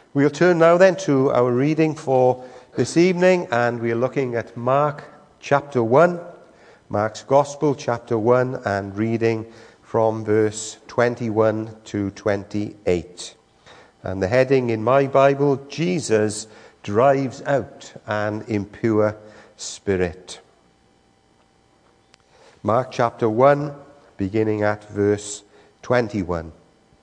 We'll turn now then to our reading for this evening, and we're looking at Mark chapter 1, Mark's Gospel chapter 1, and reading from verse 21 to 28. And the heading in my Bible, Jesus drives out an impure spirit. Mark chapter 1, beginning at verse 21.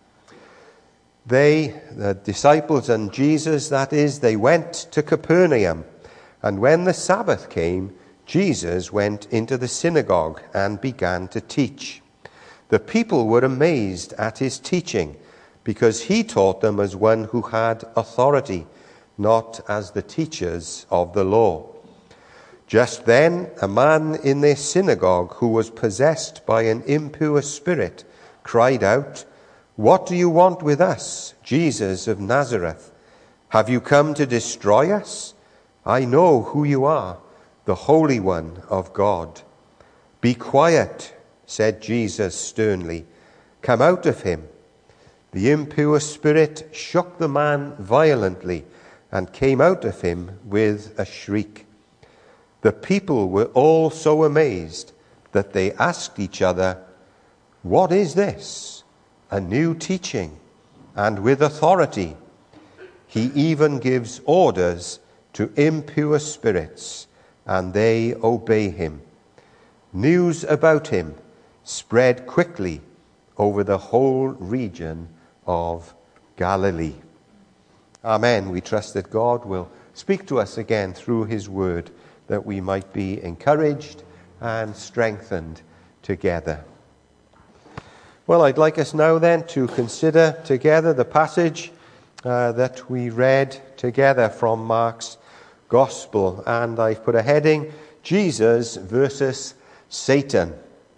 They, the disciples and Jesus, that is, they went to Capernaum. And when the Sabbath came, Jesus went into the synagogue and began to teach. The people were amazed at his teaching, because he taught them as one who had authority, not as the teachers of the law. Just then, a man in their synagogue who was possessed by an impure spirit cried out, "What do you want with us, Jesus of Nazareth? Have you come to destroy us? I know who you are, the Holy One of God." "Be quiet," said Jesus sternly. "Come out of him." The impure spirit shook the man violently and came out of him with a shriek. The people were all so amazed that they asked each other, "What is this? A new teaching, and with authority. He even gives orders to impure spirits, and they obey him." News about him spread quickly over the whole region of Galilee. Amen. We trust that God will speak to us again through his word, that we might be encouraged and strengthened together. Well, I'd like us now then to consider together the passage that we read together from Mark's Gospel. And I've put a heading, Jesus versus Satan.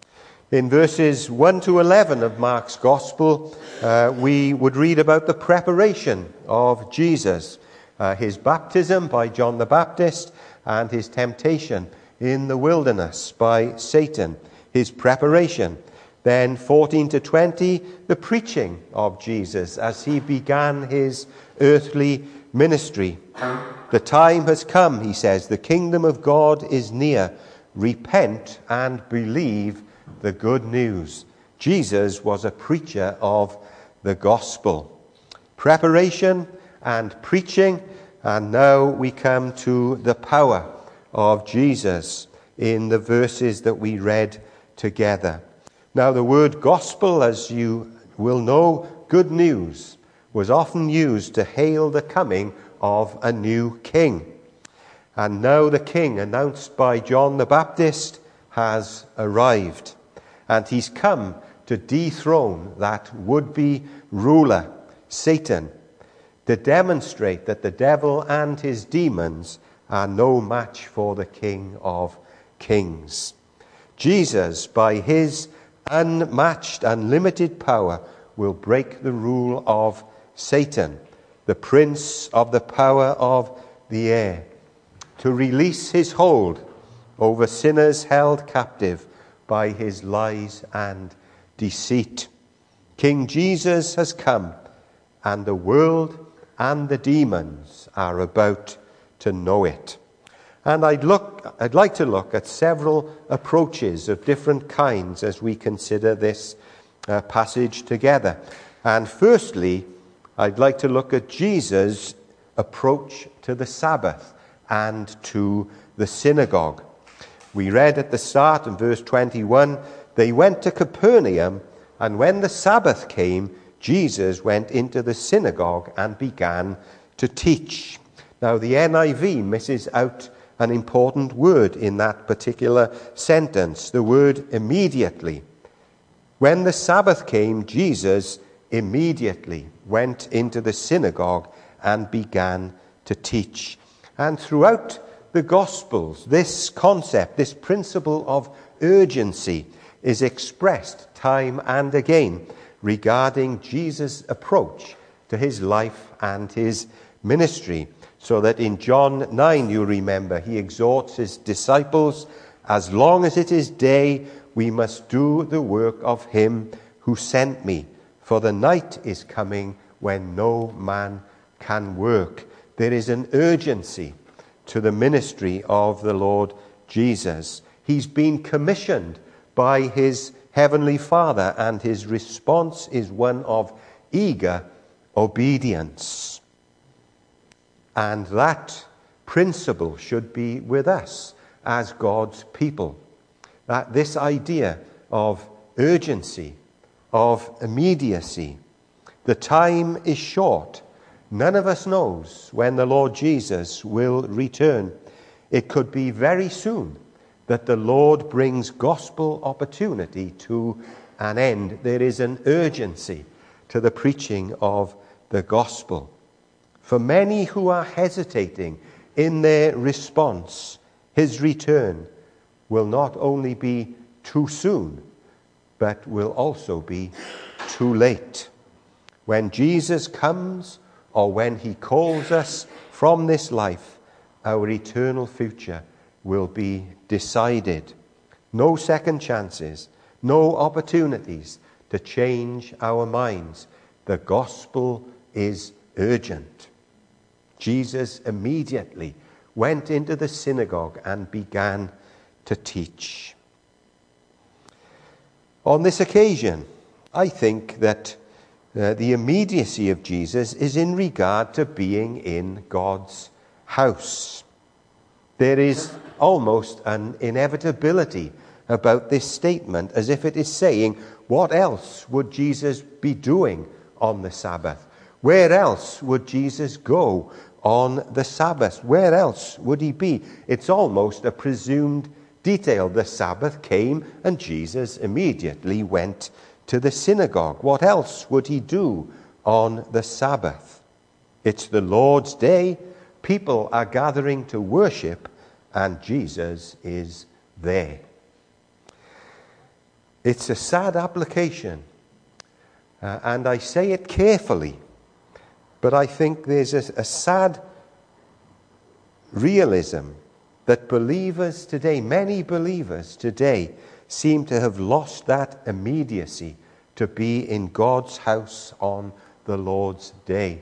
In verses 1 to 11 of Mark's Gospel, we would read about the preparation of Jesus, his baptism by John the Baptist, and his temptation in the wilderness by Satan, his preparation. Then 14 to 20, the preaching of Jesus as he began his earthly ministry. "The time has come," he says, "the kingdom of God is near. Repent and believe the good news." Jesus was a preacher of the gospel. Preparation and preaching, and now we come to the power of Jesus in the verses that we read together. Now, the word gospel, as you will know, good news, was often used to hail the coming of a new king. And now the king, announced by John the Baptist, has arrived. And he's come to dethrone that would-be ruler, Satan, to demonstrate that the devil and his demons are no match for the King of Kings. Jesus, by his unmatched, unlimited power, will break the rule of Satan, the prince of the power of the air, to release his hold over sinners held captive by his lies and deceit. King Jesus has come, and the world and the demons are about to know it. And I'd like to look at several approaches of different kinds as we consider this passage together. And firstly, I'd like to look at Jesus' approach to the Sabbath and to the synagogue. We read at the start in verse 21, they went to Capernaum, and when the Sabbath came, Jesus went into the synagogue and began to teach. Now, the NIV misses out an important word in that particular sentence, the word immediately. When the Sabbath came, Jesus immediately went into the synagogue and began to teach. And throughout the Gospels, this concept, this principle of urgency is expressed time and again regarding Jesus' approach to his life and his ministry. So that in John 9, you remember, he exhorts his disciples, "As long as it is day, we must do the work of him who sent me. For the night is coming when no man can work. There is an urgency to the ministry of the Lord Jesus. He's been commissioned by his heavenly Father, and his response is one of eager obedience. And that principle should be with us as God's people. That this idea of urgency, of immediacy, the time is short. None of us knows when the Lord Jesus will return. It could be very soon that the Lord brings gospel opportunity to an end. There is an urgency to the preaching of the gospel. For many who are hesitating in their response, his return will not only be too soon, but will also be too late. When Jesus comes, or when he calls us from this life, our eternal future will be decided. No second chances, no opportunities to change our minds. The gospel is urgent. Jesus immediately went into the synagogue and began to teach. On this occasion, I think that the immediacy of Jesus is in regard to being in God's house. There is almost an inevitability about this statement, as if it is saying, what else would Jesus be doing on the Sabbath? Where else would Jesus go on the Sabbath? Where else would he be? It's almost a presumed detail. The Sabbath came and Jesus immediately went to the synagogue. What else would he do on the Sabbath? It's the Lord's day. People are gathering to worship, and Jesus is there. It's a sad application, and I say it carefully, but I think there's a sad realism that believers today, many believers today, seem to have lost that immediacy to be in God's house on the Lord's day.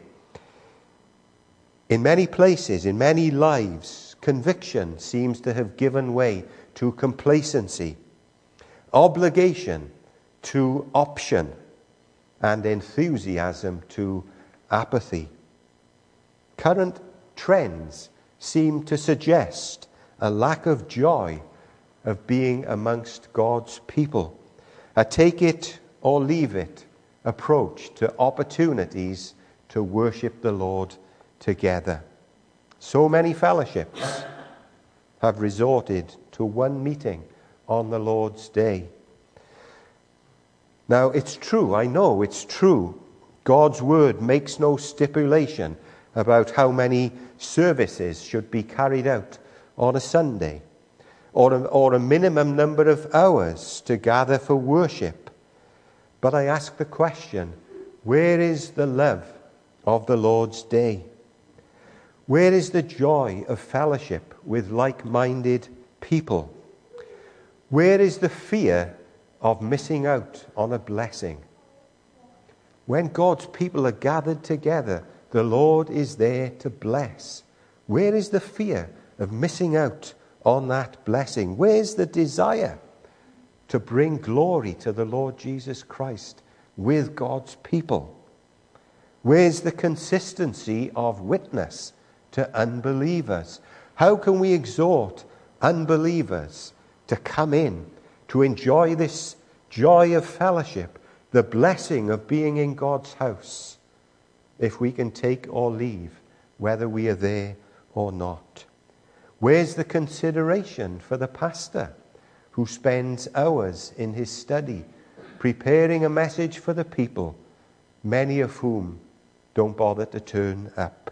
In many places, in many lives, conviction seems to have given way to complacency, obligation to option, and enthusiasm to apathy. Current trends seem to suggest a lack of joy of being amongst God's people, a take it or leave it approach to opportunities to worship the Lord together. So many fellowships have resorted to one meeting on the Lord's day. Now, it's true, I know it's true. God's word makes no stipulation about how many services should be carried out on a Sunday, or a minimum number of hours to gather for worship. But I ask the question, where is the love of the Lord's day? Where is the joy of fellowship with like-minded people? Where is the fear of missing out on a blessing? When God's people are gathered together, the Lord is there to bless. Where is the fear of missing out on that blessing? Where's the desire to bring glory to the Lord Jesus Christ with God's people? Where's the consistency of witness to unbelievers? How can we exhort unbelievers to come in, to enjoy this joy of fellowship, the blessing of being in God's house, if we can take or leave, whether we are there or not? Where's the consideration for the pastor who spends hours in his study preparing a message for the people, many of whom don't bother to turn up?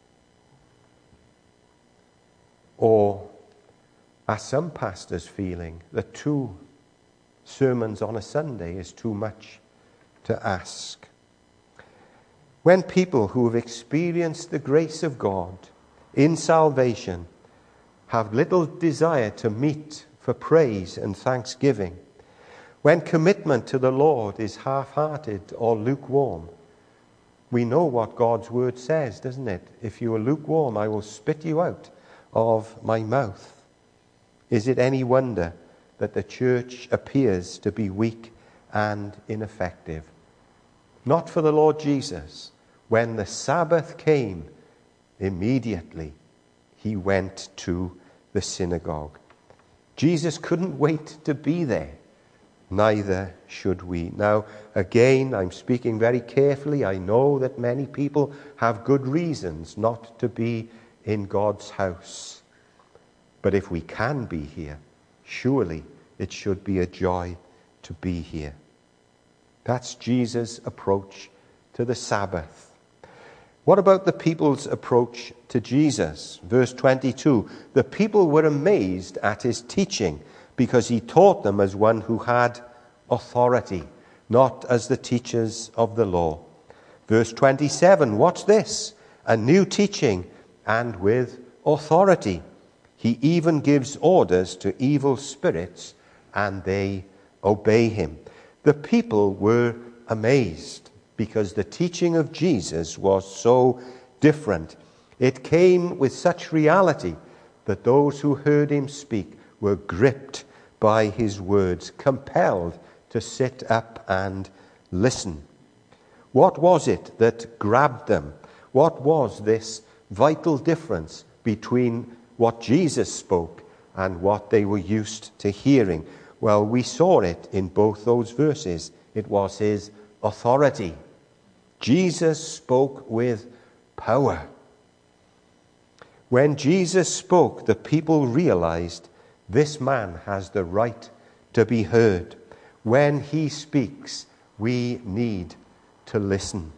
Or are some pastors feeling that 2 sermons on a Sunday is too much to ask? When people who have experienced the grace of God in salvation have little desire to meet for praise and thanksgiving, when commitment to the Lord is half-hearted or lukewarm, We know what God's word says, doesn't it? If you are lukewarm, I will spit you out of my mouth. Is it any wonder that the church appears to be weak and ineffective? Not for the Lord Jesus. When the Sabbath came, immediately he went to the synagogue. Jesus couldn't wait to be there. Neither should we. Now, again, I'm speaking very carefully. I know that many people have good reasons not to be in God's house. But if we can be here, surely it should be a joy to be here. That's Jesus' approach to the Sabbath. What about the people's approach to Jesus? Verse 22, the people were amazed at his teaching because he taught them as one who had authority, not as the teachers of the law. Verse 27, what's this? A new teaching and with authority. He even gives orders to evil spirits and they obey him. The people were amazed because the teaching of Jesus was so different. It came with such reality that those who heard him speak were gripped by his words, compelled to sit up and listen. What was it that grabbed them? What was this vital difference between what Jesus spoke and what they were used to hearing? Well, we saw it in both those verses. It was his authority. Jesus spoke with power. When Jesus spoke, the people realized this man has the right to be heard. When he speaks, we need to listen.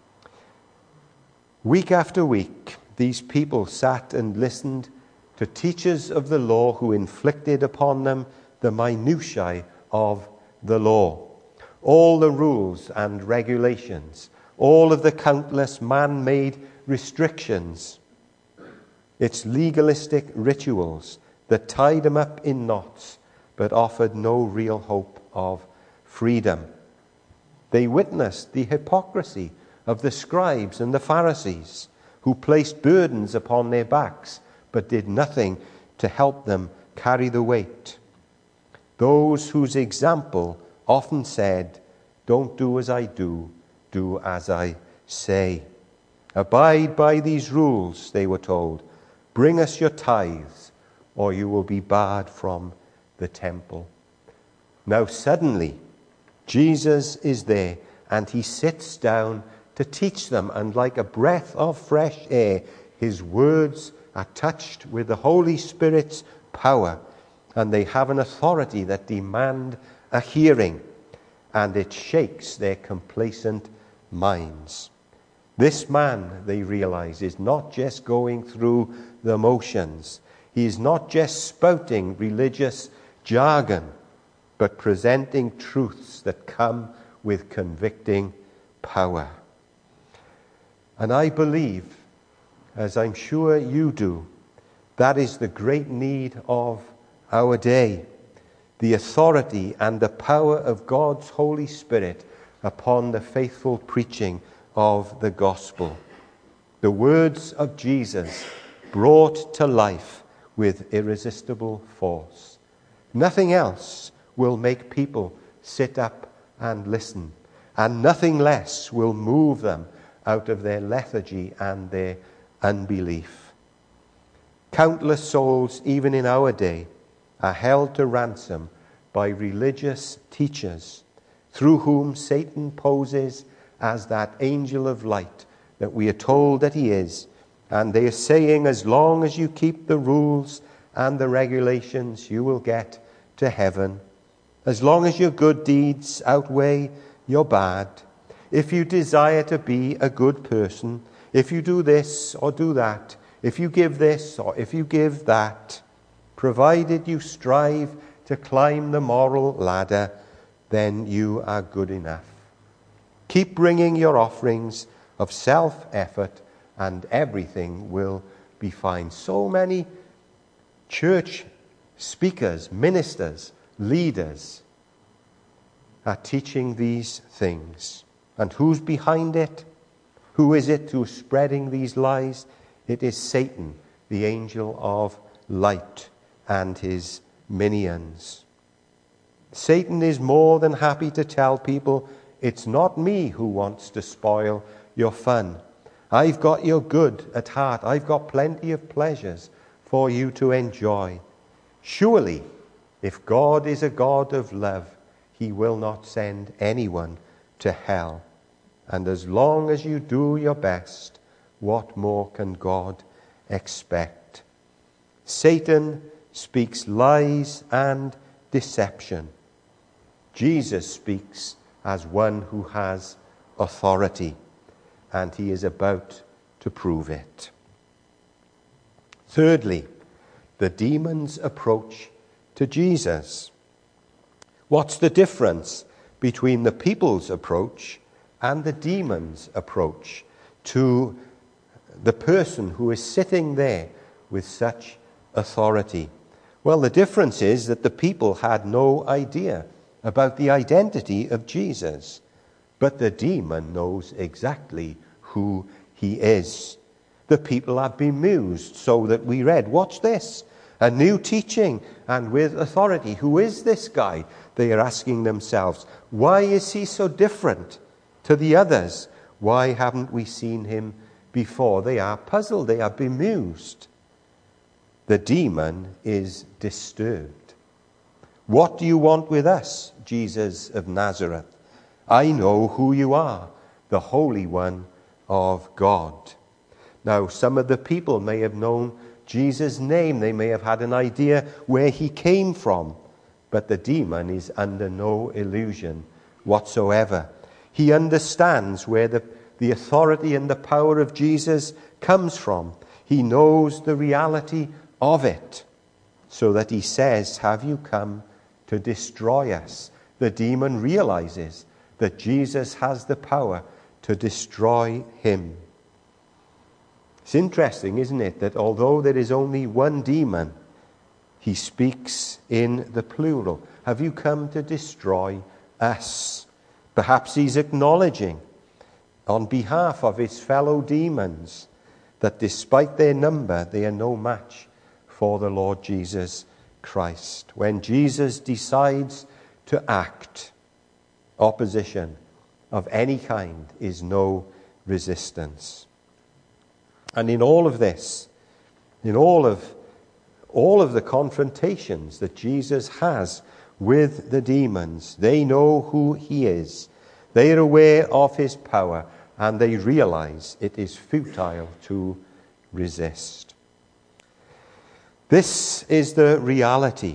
Week after week, these people sat and listened to teachers of the law who inflicted upon them the minutiae of the law. All the rules and regulations, all of the countless man-made restrictions, its legalistic rituals that tied them up in knots but offered no real hope of freedom. They witnessed the hypocrisy of the scribes and the Pharisees, who placed burdens upon their backs but did nothing to help them carry the weight. Those whose example often said, "Don't do as I do, do as I say." Abide by these rules, they were told. Bring us your tithes, or you will be barred from the temple. Now suddenly, Jesus is there, and he sits down to teach them, and like a breath of fresh air, his words are touched with the Holy Spirit's power, and they have an authority that demand a hearing, and it shakes their complacent minds. This man, they realize, is not just going through the motions. He is not just spouting religious jargon, but presenting truths that come with convicting power. And I believe, as I'm sure you do, that is the great need of our day. The authority and the power of God's Holy Spirit upon the faithful preaching of the gospel. The words of Jesus brought to life with irresistible force. Nothing else will make people sit up and listen, and nothing less will move them out of their lethargy and their unbelief. Countless souls, even in our day, are held to ransom by religious teachers through whom Satan poses as that angel of light that we are told that he is. And they are saying, as long as you keep the rules and the regulations, you will get to heaven. As long as your good deeds outweigh your bad. If you desire to be a good person, if you do this or do that, if you give this or if you give that, provided you strive to climb the moral ladder, then you are good enough. Keep bringing your offerings of self-effort and everything will be fine. So many church speakers, ministers, leaders are teaching these things. And who's behind it? Who is it who's spreading these lies? It is Satan, the angel of light, and his minions. Satan is more than happy to tell people, it's not me who wants to spoil your fun. I've got your good at heart. I've got plenty of pleasures for you to enjoy. Surely, if God is a God of love, he will not send anyone to hell. And as long as you do your best, what more can God expect? Satan speaks lies and deception. Jesus speaks as one who has authority, and he is about to prove it. Thirdly, the demons' approach to Jesus. What's the difference between the people's approach and the demons' approach to the person who is sitting there with such authority? Well, the difference is that the people had no idea about the identity of Jesus, but the demon knows exactly who he is. The people are bemused, so that we read, watch this, a new teaching and with authority. Who is this guy? They are asking themselves, why is he so different to the others? Why haven't we seen him before? They are puzzled, they are bemused. The demon is disturbed. What do you want with us, Jesus of Nazareth? I know who you are, the Holy One of God. Now, some of the people may have known Jesus' name. They may have had an idea where he came from. But the demon is under no illusion whatsoever. He understands where the authority and the power of Jesus comes from. He knows the reality of it. So that he says, have you come to destroy us? The demon realizes that Jesus has the power to destroy him. It's interesting, isn't it, that although there is only one demon, he speaks in the plural. Have you come to destroy us? Perhaps he's acknowledging on behalf of his fellow demons that despite their number, they are no match for the Lord Jesus Christ. When Jesus decides to act, opposition of any kind is no resistance. And in all of this, in all of the confrontations that Jesus has with the demons, they know who he is. They are aware of his power, and they realize it is futile to resist. This is the reality.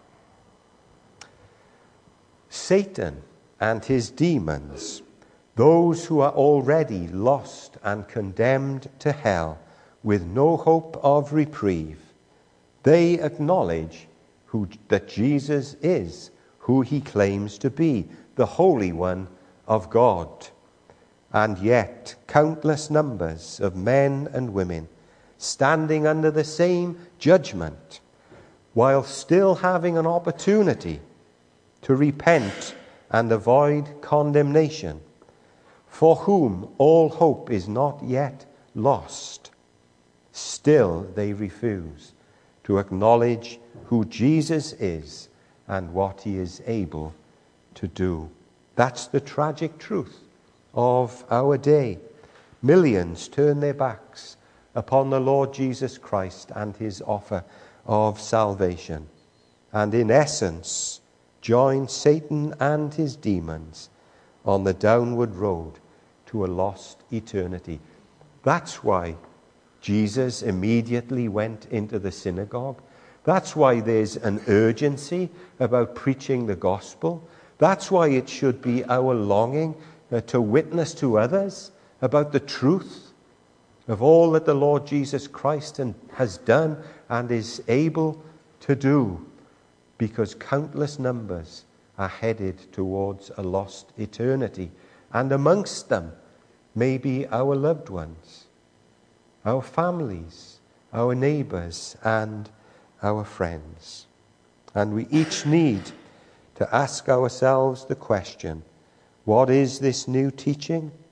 Satan and his demons, those who are already lost and condemned to hell with no hope of reprieve, they acknowledge that Jesus is who he claims to be, the Holy One of God. And yet, countless numbers of men and women standing under the same judgment, while still having an opportunity to repent and avoid condemnation, for whom all hope is not yet lost, still they refuse to acknowledge who Jesus is and what he is able to do. That's the tragic truth of our day. Millions turn their backs upon the Lord Jesus Christ and his offer of salvation, and in essence join Satan and his demons on the downward road to a lost eternity. That's why Jesus immediately went into the synagogue. That's why there's an urgency about preaching the gospel. That's why it should be our longing to witness to others about the truth of all that the Lord Jesus Christ has done and is able to do, because countless numbers are headed towards a lost eternity, and amongst them may be our loved ones, our families, our neighbors, and our friends. And we each need to ask ourselves the question, what is this new teaching?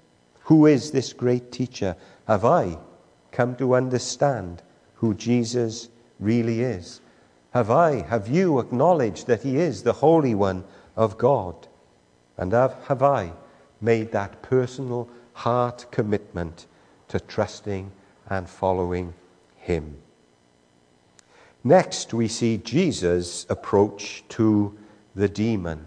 Who is this great teacher? Have I come to understand who Jesus really is? Have you acknowledged that he is the Holy One of God? And have I made that personal heart commitment to trusting and following him? Next, we see Jesus' approach to the demon.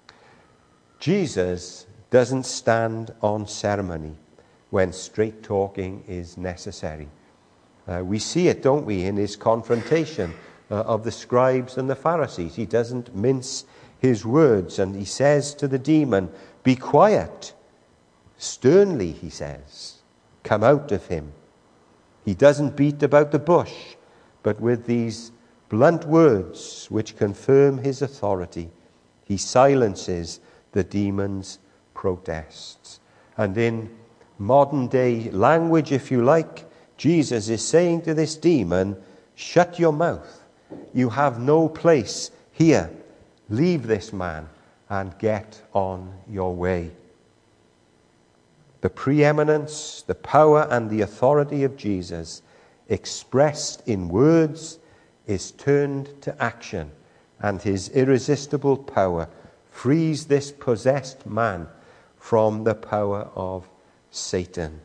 Jesus doesn't stand on ceremony when straight talking is necessary. We see it, don't we, in his confrontation of the scribes and the Pharisees. He doesn't mince his words, and he says to the demon, "Be quiet." Sternly, he says, "Come out of him." He doesn't beat about the bush, but with these blunt words which confirm his authority, he silences the demon's protests. And in modern day language, if you like, Jesus is saying to this demon, "Shut your mouth. You have no place here. Leave this man and get on your way." The preeminence, the power, and the authority of Jesus, expressed in words, is turned to action, and his irresistible power frees this possessed man from the power of Satan.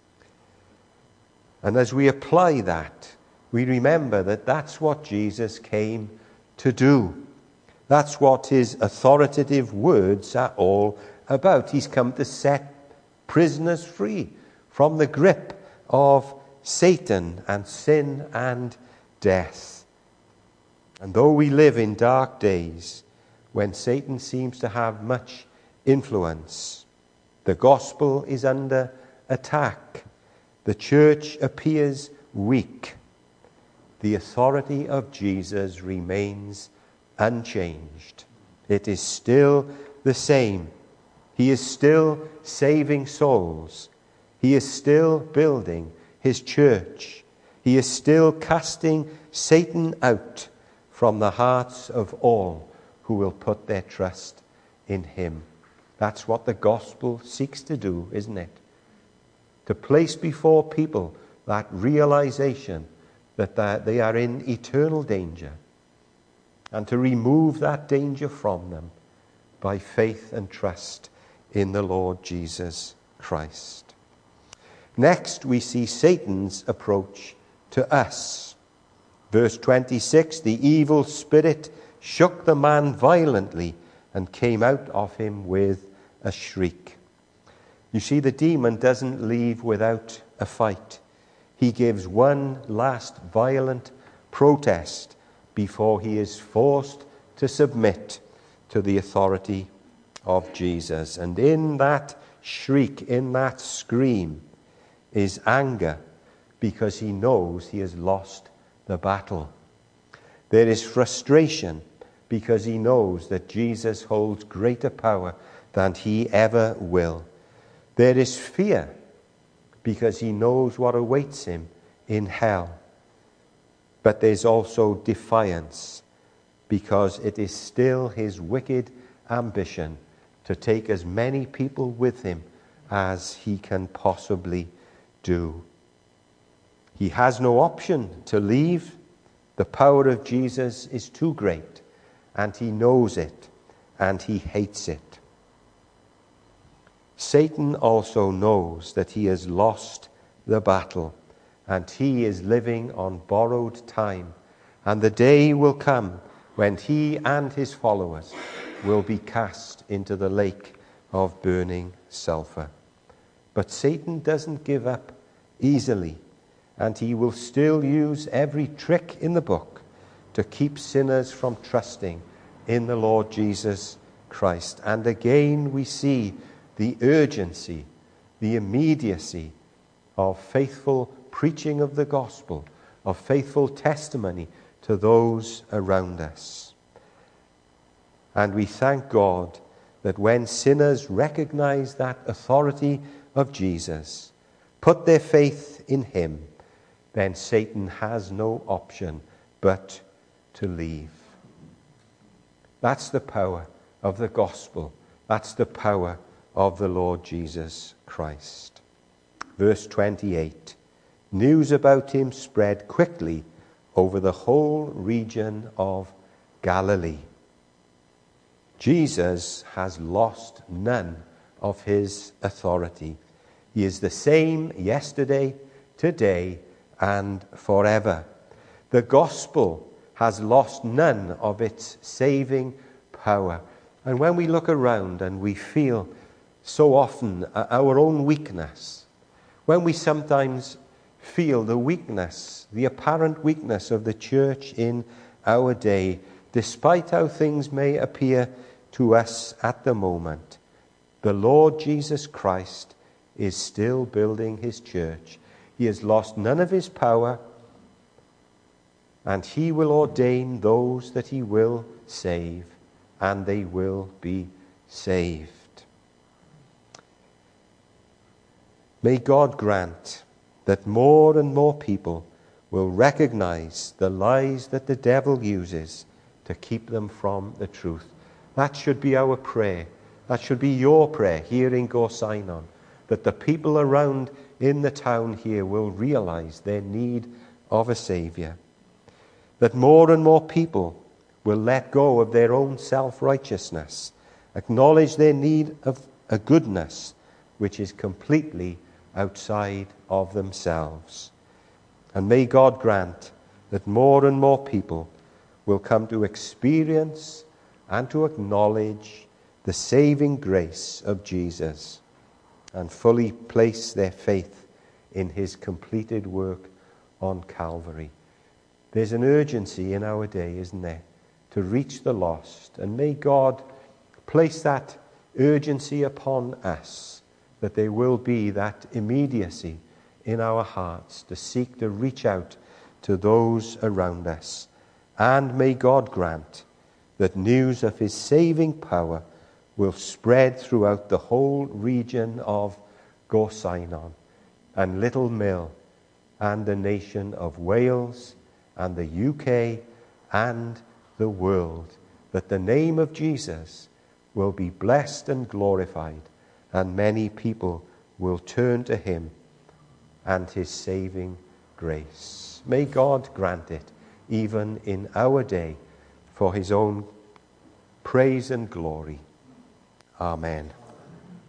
And as we apply that, we remember that that's what Jesus came to do. That's what his authoritative words are all about. He's come to set prisoners free from the grip of Satan and sin and death. And though we live in dark days when Satan seems to have much influence, the gospel is under attack. The church appears weak. The authority of Jesus remains unchanged. It is still the same. He is still saving souls. He is still building his church. He is still casting Satan out from the hearts of all who will put their trust in him. That's what the gospel seeks to do, isn't it? To place before people that realization that they are in eternal danger, and to remove that danger from them by faith and trust in the Lord Jesus Christ. Next, we see Satan's approach to us. Verse 26, "The evil spirit shook the man violently and came out of him with a shriek." You see, the demon doesn't leave without a fight. He gives one last violent protest before he is forced to submit to the authority of Jesus. And in that shriek, in that scream, is anger, because he knows he has lost the battle. There is frustration, because he knows that Jesus holds greater power than he ever will. There is fear, because he knows what awaits him in hell. But there's also defiance, because it is still his wicked ambition to take as many people with him as he can possibly do. He has no option to leave. The power of Jesus is too great, and he knows it, and he hates it. Satan also knows that he has lost the battle, and he is living on borrowed time. And the day will come when he and his followers will be cast into the lake of burning sulfur. But Satan doesn't give up easily, and he will still use every trick in the book to keep sinners from trusting in the Lord Jesus Christ. And again we see the urgency, the immediacy of faithful preaching of the gospel, of faithful testimony to those around us. And we thank God that when sinners recognize that authority of Jesus, put their faith in him, then Satan has no option but to leave. That's the power of the gospel. That's the power of the Lord Jesus Christ. Verse 28. News about him spread quickly over the whole region of Galilee. Jesus has lost none of his authority. He is the same yesterday, today, and forever. The gospel has lost none of its saving power. And when we look around and we feel so often our own weakness, when we sometimes feel the weakness, the apparent weakness of the church in our day, despite how things may appear to us at the moment, the Lord Jesus Christ is still building his church. He has lost none of his power, and he will ordain those that he will save, and they will be saved. May God grant that more and more people will recognize the lies that the devil uses to keep them from the truth. That should be our prayer. That should be your prayer here in Gorsinon, that the people around in the town here will realize their need of a Saviour. That more and more people will let go of their own self-righteousness, acknowledge their need of a goodness which is completely outside of themselves. And may God grant that more and more people will come to experience and to acknowledge the saving grace of Jesus and fully place their faith in his completed work on Calvary. There's an urgency in our day, isn't there, to reach the lost. And may God place that urgency upon us, that there will be that immediacy in our hearts to seek to reach out to those around us. And may God grant that news of his saving power will spread throughout the whole region of Gorsinon and Little Mill and the nation of Wales and the UK and the world, that the name of Jesus will be blessed and glorified, and many people will turn to him and his saving grace. May God grant it, even in our day, for his own praise and glory. Amen.